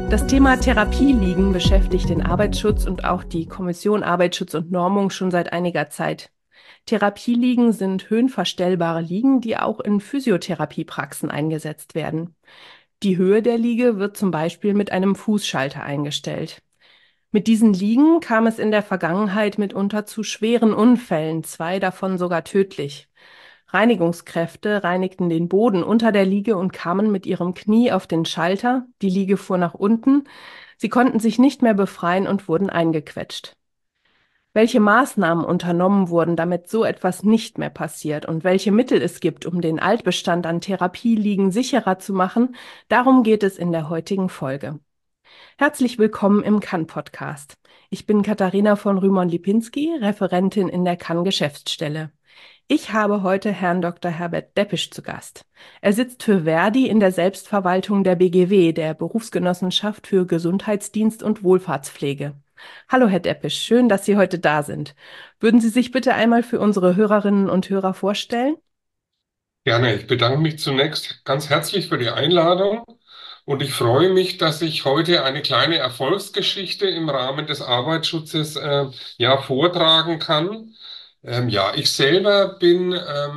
Das Thema Therapieliegen beschäftigt den Arbeitsschutz und auch die Kommission Arbeitsschutz und Normung schon seit einiger Zeit. Therapieliegen sind höhenverstellbare Liegen, die auch in Physiotherapiepraxen eingesetzt werden. Die Höhe der Liege wird zum Beispiel mit einem Fußschalter eingestellt. Mit diesen Liegen kam es in der Vergangenheit mitunter zu schweren Unfällen, 2 davon sogar tödlich. Reinigungskräfte reinigten den Boden unter der Liege und kamen mit ihrem Knie auf den Schalter. Die Liege fuhr nach unten. Sie konnten sich nicht mehr befreien und wurden eingequetscht. Welche Maßnahmen unternommen wurden, damit so etwas nicht mehr passiert und welche Mittel es gibt, um den Altbestand an Therapieliegen sicherer zu machen, darum geht es in der heutigen Folge. Herzlich willkommen im CAN-Podcast. Ich bin Katharina von Rühmann-Lipinski, Referentin in der CAN-Geschäftsstelle. Ich habe heute Herrn Dr. Herbert Deppisch zu Gast. Er sitzt für Verdi in der Selbstverwaltung der BGW, der Berufsgenossenschaft für Gesundheitsdienst und Wohlfahrtspflege. Hallo, Herr Deppisch, schön, dass Sie heute da sind. Würden Sie sich bitte einmal für unsere Hörerinnen und Hörer vorstellen? Gerne. Ich bedanke mich zunächst ganz herzlich für die Einladung und ich freue mich, dass ich heute eine kleine Erfolgsgeschichte im Rahmen des Arbeitsschutzes vortragen kann. Ich selber bin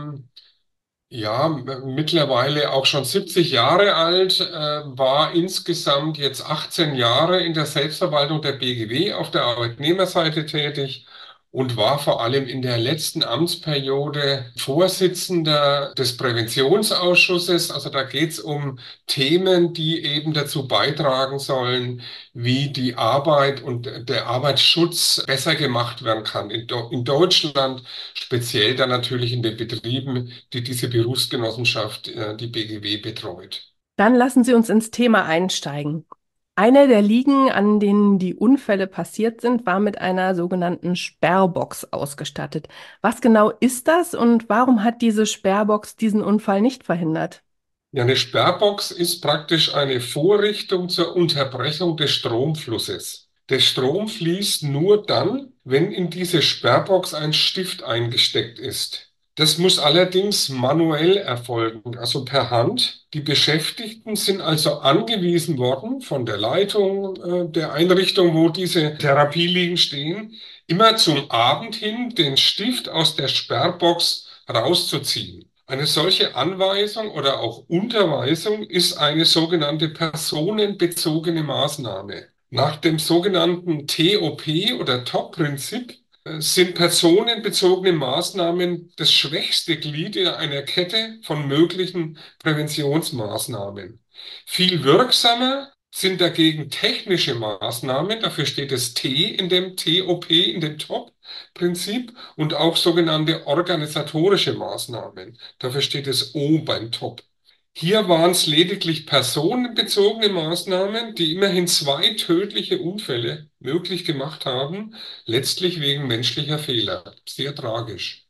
mittlerweile auch schon 70 Jahre alt, war insgesamt jetzt 18 Jahre in der Selbstverwaltung der BGW auf der Arbeitnehmerseite tätig und war vor allem in der letzten Amtsperiode Vorsitzender des Präventionsausschusses. Also da geht es um Themen, die eben dazu beitragen sollen, wie die Arbeit und der Arbeitsschutz besser gemacht werden kann in Deutschland, speziell dann natürlich in den Betrieben, die diese Berufsgenossenschaft, die BGW, betreut. Dann lassen Sie uns ins Thema einsteigen. Eine der Liegen, an denen die Unfälle passiert sind, war mit einer sogenannten Sperrbox ausgestattet. Was genau ist das und warum hat diese Sperrbox diesen Unfall nicht verhindert? Ja, eine Sperrbox ist praktisch eine Vorrichtung zur Unterbrechung des Stromflusses. Der Strom fließt nur dann, wenn in diese Sperrbox ein Stift eingesteckt ist. Das muss allerdings manuell erfolgen, also per Hand. Die Beschäftigten sind also angewiesen worden von der Leitung, der Einrichtung, wo diese Therapieliegen stehen, immer zum Abend hin den Stift aus der Sperrbox rauszuziehen. Eine solche Anweisung oder auch Unterweisung ist eine sogenannte personenbezogene Maßnahme. Nach dem sogenannten TOP oder TOP-Prinzip sind personenbezogene Maßnahmen das schwächste Glied in einer Kette von möglichen Präventionsmaßnahmen. Viel wirksamer sind dagegen technische Maßnahmen, dafür steht das T in dem TOP, in dem TOP-Prinzip, und auch sogenannte organisatorische Maßnahmen, dafür steht das O beim TOP. Hier waren es lediglich personenbezogene Maßnahmen, die immerhin 2 tödliche Unfälle möglich gemacht haben, letztlich wegen menschlicher Fehler. Sehr tragisch.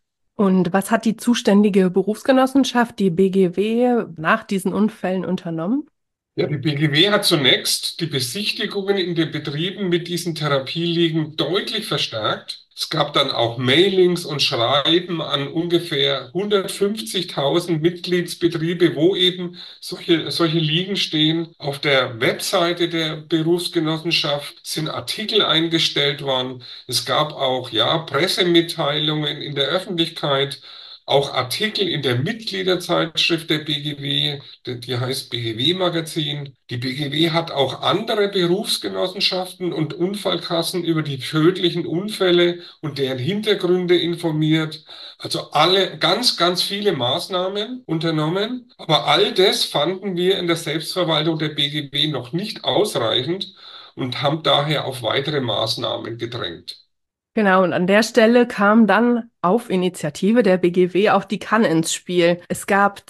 Und was hat die zuständige Berufsgenossenschaft, die BGW, nach diesen Unfällen unternommen? Ja, die BGW hat zunächst die Besichtigungen in den Betrieben mit diesen Therapieliegen deutlich verstärkt. Es gab dann auch Mailings und Schreiben an ungefähr 150.000 Mitgliedsbetriebe, wo eben solche Liegen stehen. Auf der Webseite der Berufsgenossenschaft sind Artikel eingestellt worden. Es gab auch, Pressemitteilungen in der Öffentlichkeit. Auch Artikel in der Mitgliederzeitschrift der BGW, die heißt BGW-Magazin. Die BGW hat auch andere Berufsgenossenschaften und Unfallkassen über die tödlichen Unfälle und deren Hintergründe informiert. Also alle ganz, ganz viele Maßnahmen unternommen. Aber all das fanden wir in der Selbstverwaltung der BGW noch nicht ausreichend und haben daher auf weitere Maßnahmen gedrängt. Genau, und an der Stelle kam dann auf Initiative der BGW auch die CAN ins Spiel. Es gab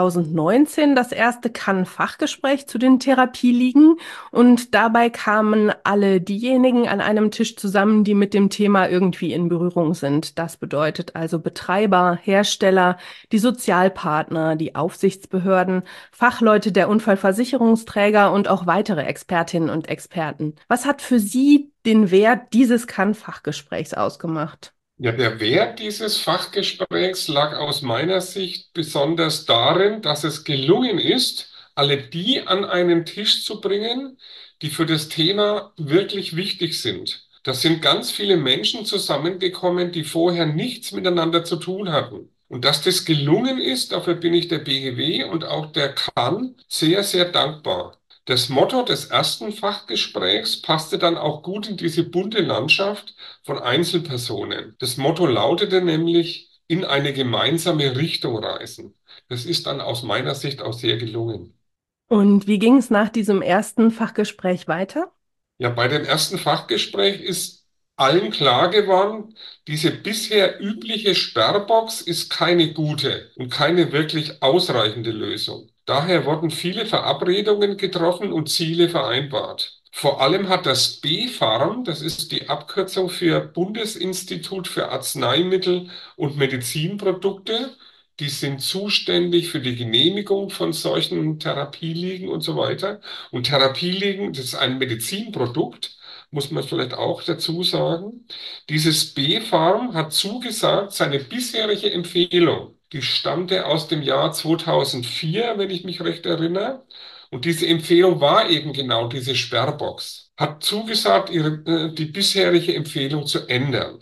2019 das erste CAN-Fachgespräch zu den Therapieliegen und dabei kamen alle diejenigen an einem Tisch zusammen, die mit dem Thema irgendwie in Berührung sind. Das bedeutet also Betreiber, Hersteller, die Sozialpartner, die Aufsichtsbehörden, Fachleute der Unfallversicherungsträger und auch weitere Expertinnen und Experten. Was hat für Sie den Wert dieses CAN-Fachgesprächs ausgemacht? Ja, der Wert dieses Fachgesprächs lag aus meiner Sicht besonders darin, dass es gelungen ist, alle die an einen Tisch zu bringen, die für das Thema wirklich wichtig sind. Da sind ganz viele Menschen zusammengekommen, die vorher nichts miteinander zu tun hatten. Und dass das gelungen ist, dafür bin ich der BGW und auch der KAN sehr, sehr dankbar. Das Motto des ersten Fachgesprächs passte dann auch gut in diese bunte Landschaft von Einzelpersonen. Das Motto lautete nämlich: in eine gemeinsame Richtung reisen. Das ist dann aus meiner Sicht auch sehr gelungen. Und wie ging es nach diesem ersten Fachgespräch weiter? Ja, bei dem ersten Fachgespräch ist allen klar geworden, diese bisher übliche Sperrbox ist keine gute und keine wirklich ausreichende Lösung. Daher wurden viele Verabredungen getroffen und Ziele vereinbart. Vor allem hat das BfArM, das ist die Abkürzung für Bundesinstitut für Arzneimittel und Medizinprodukte, die sind zuständig für die Genehmigung von solchen Therapieliegen und so weiter. Und Therapieliegen, das ist ein Medizinprodukt, muss man vielleicht auch dazu sagen. Dieses BfArM hat zugesagt, seine bisherige Empfehlung, die stammte aus dem Jahr 2004, wenn ich mich recht erinnere. Und diese Empfehlung war eben genau diese Sperrbox. Hat zugesagt, die bisherige Empfehlung zu ändern.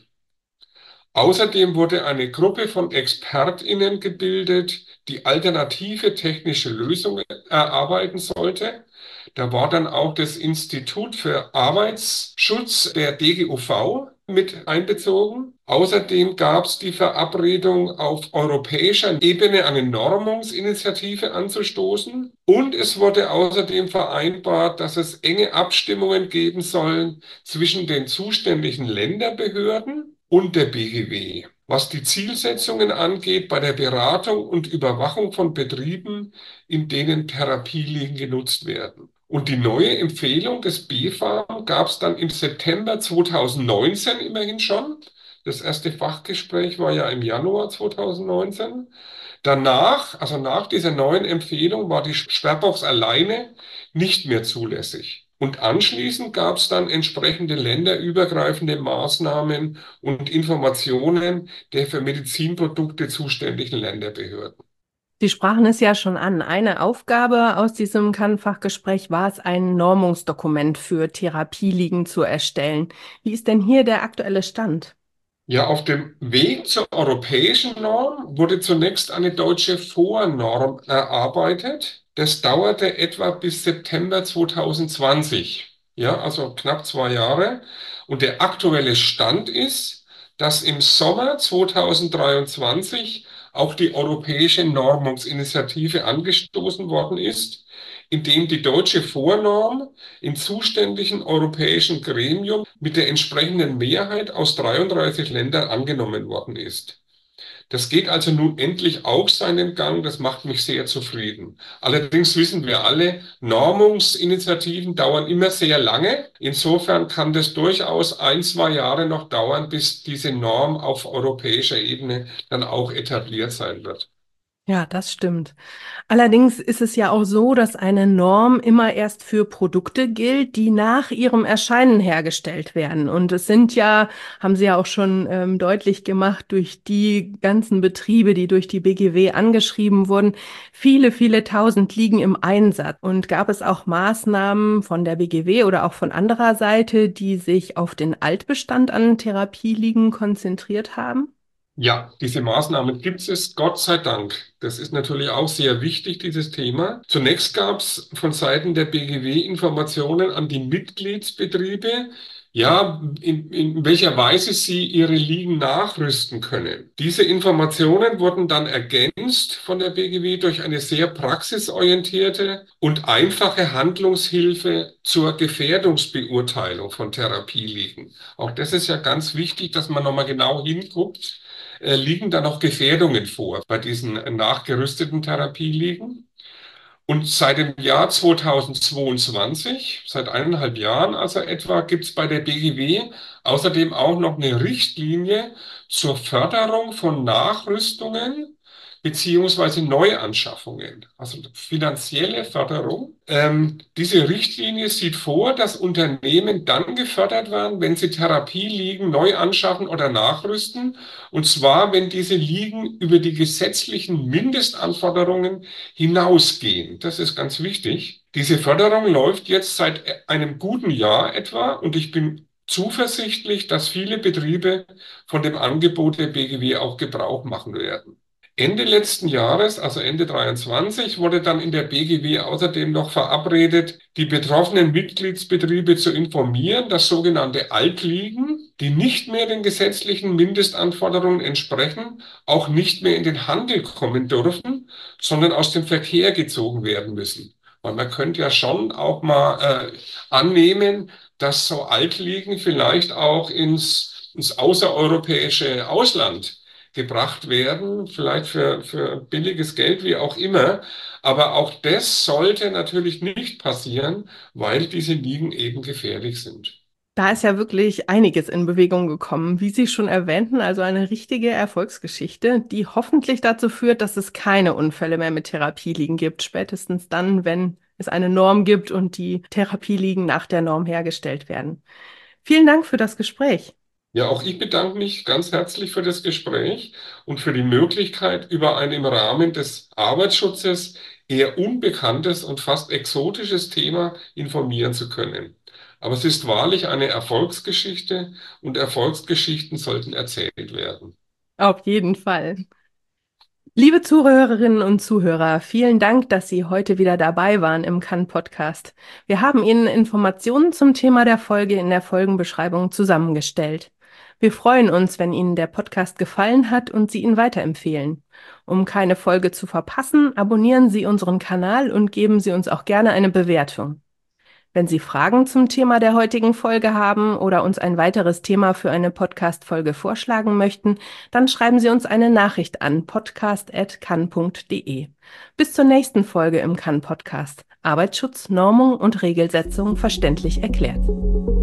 Außerdem wurde eine Gruppe von ExpertInnen gebildet, die alternative technische Lösungen erarbeiten sollte. Da war dann auch das Institut für Arbeitsschutz der DGUV mit einbezogen. Außerdem gab es die Verabredung, auf europäischer Ebene eine Normungsinitiative anzustoßen. Und es wurde außerdem vereinbart, dass es enge Abstimmungen geben sollen zwischen den zuständigen Länderbehörden und der BGW, was die Zielsetzungen angeht bei der Beratung und Überwachung von Betrieben, in denen Therapieliegen genutzt werden. Und die neue Empfehlung des BfArM gab es dann im September 2019 immerhin schon. Das erste Fachgespräch war ja im Januar 2019. Danach, also nach dieser neuen Empfehlung, war die Sperrbox alleine nicht mehr zulässig. Und anschließend gab es dann entsprechende länderübergreifende Maßnahmen und Informationen der für Medizinprodukte zuständigen Länderbehörden. Sie sprachen es ja schon an. Eine Aufgabe aus diesem Kann-Fachgespräch war es, ein Normungsdokument für Therapieliegen zu erstellen. Wie ist denn hier der aktuelle Stand? Ja, auf dem Weg zur europäischen Norm wurde zunächst eine deutsche Vornorm erarbeitet. Das dauerte etwa bis September 2020. Ja, also knapp 2 Jahre. Und der aktuelle Stand ist, dass im Sommer 2023 auch die Europäische Normungsinitiative angestoßen worden ist, indem die deutsche Vornorm im zuständigen europäischen Gremium mit der entsprechenden Mehrheit aus 33 Ländern angenommen worden ist. Das geht also nun endlich auch seinen Gang, das macht mich sehr zufrieden. Allerdings wissen wir alle, Normungsinitiativen dauern immer sehr lange. Insofern kann das durchaus 1, 2 Jahre noch dauern, bis diese Norm auf europäischer Ebene dann auch etabliert sein wird. Ja, das stimmt. Allerdings ist es ja auch so, dass eine Norm immer erst für Produkte gilt, die nach ihrem Erscheinen hergestellt werden. Und es sind ja, haben Sie ja auch schon deutlich gemacht, durch die ganzen Betriebe, die durch die BGW angeschrieben wurden, viele, viele tausend liegen im Einsatz. Und gab es auch Maßnahmen von der BGW oder auch von anderer Seite, die sich auf den Altbestand an Therapieliegen konzentriert haben? Ja, diese Maßnahmen gibt es, Gott sei Dank. Das ist natürlich auch sehr wichtig, dieses Thema. Zunächst gab es von Seiten der BGW Informationen an die Mitgliedsbetriebe, ja, in welcher Weise sie ihre Ligen nachrüsten können. Diese Informationen wurden dann ergänzt von der BGW durch eine sehr praxisorientierte und einfache Handlungshilfe zur Gefährdungsbeurteilung von Therapieligen. Auch das ist ja ganz wichtig, dass man nochmal genau hinguckt. Liegen da noch Gefährdungen vor bei diesen nachgerüsteten Therapieliegen? Und seit dem Jahr 2022, seit 1,5 Jahren also etwa, gibt es bei der BGW außerdem auch noch eine Richtlinie zur Förderung von Nachrüstungen, beziehungsweise Neuanschaffungen, also finanzielle Förderung. Diese Richtlinie sieht vor, dass Unternehmen dann gefördert werden, wenn sie Therapieliegen neu anschaffen oder nachrüsten, und zwar, wenn diese Liegen über die gesetzlichen Mindestanforderungen hinausgehen. Das ist ganz wichtig. Diese Förderung läuft jetzt seit einem guten Jahr etwa, und ich bin zuversichtlich, dass viele Betriebe von dem Angebot der BGW auch Gebrauch machen werden. Ende letzten Jahres, also Ende 23, wurde dann in der BGW außerdem noch verabredet, die betroffenen Mitgliedsbetriebe zu informieren, dass sogenannte Altliegen, die nicht mehr den gesetzlichen Mindestanforderungen entsprechen, auch nicht mehr in den Handel kommen dürfen, sondern aus dem Verkehr gezogen werden müssen. Weil man könnte ja schon auch mal annehmen, dass so Altliegen vielleicht auch ins außereuropäische Ausland gebracht werden, vielleicht für billiges Geld, wie auch immer. Aber auch das sollte natürlich nicht passieren, weil diese Liegen eben gefährlich sind. Da ist ja wirklich einiges in Bewegung gekommen, wie Sie schon erwähnten, also eine richtige Erfolgsgeschichte, die hoffentlich dazu führt, dass es keine Unfälle mehr mit Therapieliegen gibt, spätestens dann, wenn es eine Norm gibt und die Therapieliegen nach der Norm hergestellt werden. Vielen Dank für das Gespräch. Ja, auch ich bedanke mich ganz herzlich für das Gespräch und für die Möglichkeit, über ein im Rahmen des Arbeitsschutzes eher unbekanntes und fast exotisches Thema informieren zu können. Aber es ist wahrlich eine Erfolgsgeschichte, und Erfolgsgeschichten sollten erzählt werden. Auf jeden Fall. Liebe Zuhörerinnen und Zuhörer, vielen Dank, dass Sie heute wieder dabei waren im Kann-Podcast. Wir haben Ihnen Informationen zum Thema der Folge in der Folgenbeschreibung zusammengestellt. Wir freuen uns, wenn Ihnen der Podcast gefallen hat und Sie ihn weiterempfehlen. Um keine Folge zu verpassen, abonnieren Sie unseren Kanal und geben Sie uns auch gerne eine Bewertung. Wenn Sie Fragen zum Thema der heutigen Folge haben oder uns ein weiteres Thema für eine Podcast-Folge vorschlagen möchten, dann schreiben Sie uns eine Nachricht an podcast@kann.de. Bis zur nächsten Folge im Kann-Podcast. Arbeitsschutz, Normung und Regelsetzung verständlich erklärt.